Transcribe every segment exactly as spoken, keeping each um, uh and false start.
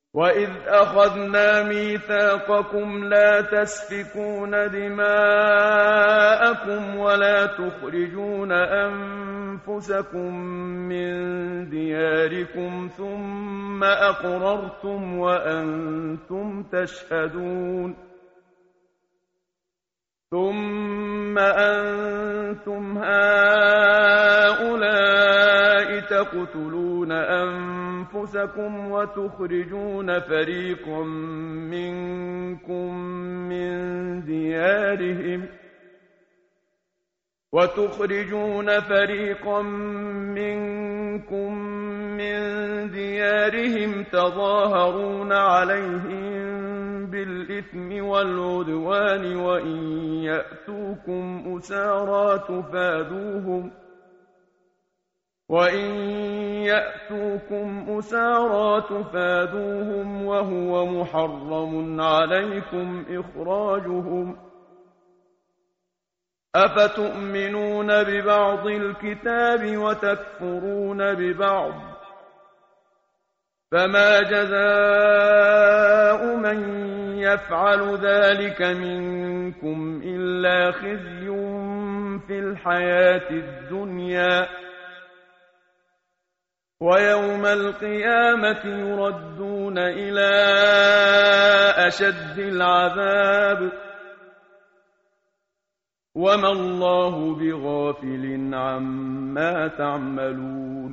وَإِذْ أَخَذْنَا مِيثَاقَكُمْ لَا تَسْفِكُونَ دِمَاءَكُمْ وَلَا تُخْرِجُونَ أَنفُسَكُم مِّن دِيَارِكُمْ ثُمَّ أَقْرَرْتُمْ وَأَنتُمْ تَشْهَدُونَ ثُمَّ أَنتُمْ هَٰؤُلَاءِ تَقْتُلُونَ أَنفُسَكُمْ وَتُخْرِجُونَ فَرِيقًا مِّنكُم مِّن دِيَارِهِمْ وَتُخْرِجُونَ فَرِيقًا مِّنكُم مِّن دِيَارِهِمْ تَظَاهَرُونَ عَلَيْهِم بِالْإِثْمِ وَالْعُدْوَانِ وَإِن يَأْتُوكُمْ أُسَارَىٰ تُفَادُوهُمْ وَإِن يَأْتُوكُمْ أُسَارَىٰ تُفَادُوهُمْ وَهُوَ مُحَرَّمٌ عَلَيْكُمْ إِخْرَاجُهُمْ أَفَتُؤْمِنُونَ بِبَعْضِ الْكِتَابِ وَتَكْفُرُونَ بِبَعْضٍ ۚ فَمَا جَزَاءُ مَن يَفْعَلُ ذَٰلِكَ مِنكُمْ إِلَّا خِزْيٌ فِي الْحَيَاةِ الدُّنْيَا ۖ وَيَوْمَ الْقِيَامَةِ يُرَدُّونَ إِلَىٰ أَشَدِّ الْعَذَابِ ۗ وَمَا اللَّهُ بِغَافِلٍ عَمَّا تَعْمَلُونَ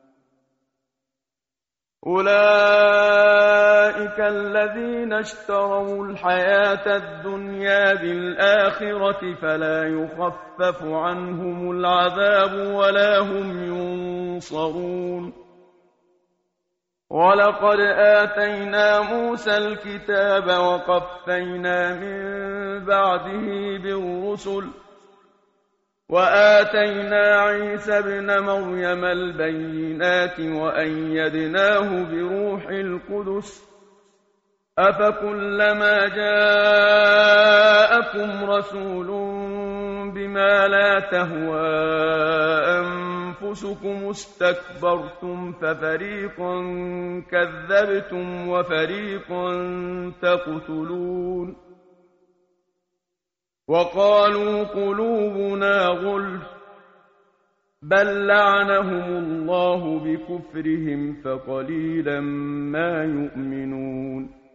أُولَٰئِكَ الَّذِينَ اشْتَرَوُا الْحَيَاةَ الدُّنْيَا بِالْآخِرَةِ فَلَا يُخَفَّفُ عَنْهُمُ الْعَذَابُ وَلَا هُمْ يُنصَرُونَ وَلَقَدْ آتَيْنَا مُوسَى الْكِتَابَ وَقَفَّيْنَا مِن بَعْدِهِ بِالرُّسُلِ وَآتَيْنَا عِيسَى ابْنَ مَرْيَمَ الْبَيِّنَاتِ وَأَيَّدْنَاهُ بِرُوحِ الْقُدُسِ ۗ أَفَكُلَّمَا جَاءَكُمْ رَسُولٌ بِمَا لَا تَهْوَىٰ أَنفُسُكُمُ اسْتَكْبَرْتُمْ فَفَرِيقًا كَذَّبْتُمْ وَفَرِيقًا تَقْتُلُونَ وَقَالُوا قُلُوبُنَا غُلْفٌ ۚ بَل لَّعَنَهُمُ اللَّهُ بِكُفْرِهِمْ فَقَلِيلًا مَّا يُؤْمِنُونَ